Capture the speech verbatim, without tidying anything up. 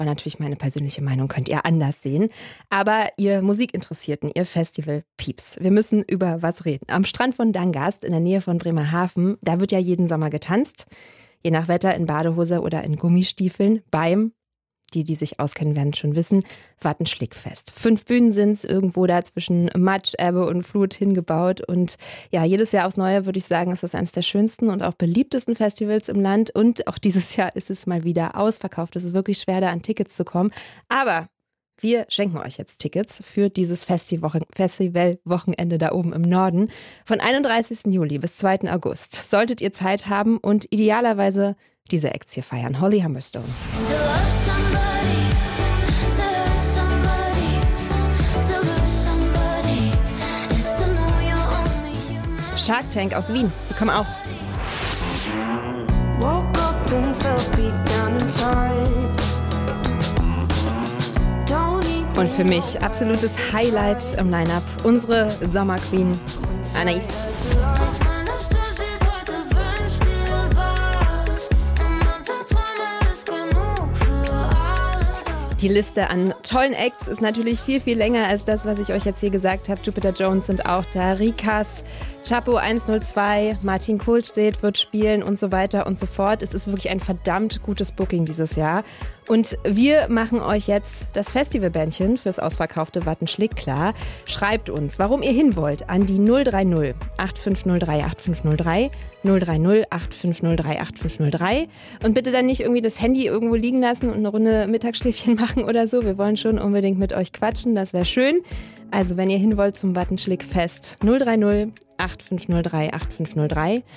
Aber natürlich meine persönliche Meinung könnt ihr anders sehen. Aber ihr Musikinteressierten, ihr Festival-Pieps, wir müssen über was reden. Am Strand von Dangast in der Nähe von Bremerhaven, da wird ja jeden Sommer getanzt. Je nach Wetter in Badehose oder in Gummistiefeln beim, die, die sich auskennen, werden schon wissen, Wattenschlickfest. Fünf Bühnen sind es irgendwo da zwischen Matsch, Ebbe und Flut hingebaut. Und ja, jedes Jahr aufs Neue würde ich sagen, ist das eines der schönsten und auch beliebtesten Festivals im Land. Und auch dieses Jahr ist es mal wieder ausverkauft. Es ist wirklich schwer, da an Tickets zu kommen. Aber wir schenken euch jetzt Tickets für dieses Festivalwochenende da oben im Norden. Von einunddreißigsten Juli bis zweiten August solltet ihr Zeit haben und idealerweise diese Acts hier feiern. Holly Humberstone. Shark Tank aus Wien, die kommen auch. Und für mich absolutes Highlight im Line-Up, unsere Sommerqueen Anais. Die Liste an tollen Acts ist natürlich viel, viel länger als das, was ich euch jetzt hier gesagt habe. Jupiter Jones sind auch da, Rikas, Chapo eins null zwei, Martin Kohlstedt wird spielen und so weiter und so fort. Es ist wirklich ein verdammt gutes Booking dieses Jahr. Und wir machen euch jetzt das Festivalbändchen fürs ausverkaufte Wattenschlick klar. Schreibt uns, warum ihr hin wollt, an die null drei null acht fünf null drei acht fünf null drei, null drei null acht fünf null drei acht fünf null drei. Und bitte dann nicht irgendwie das Handy irgendwo liegen lassen und eine Runde Mittagsschläfchen machen oder so. Wir wollen schon unbedingt mit euch quatschen, das wäre schön. Also wenn ihr hin wollt zum Wattenschlickfest, null drei null acht fünf null drei acht fünf null drei.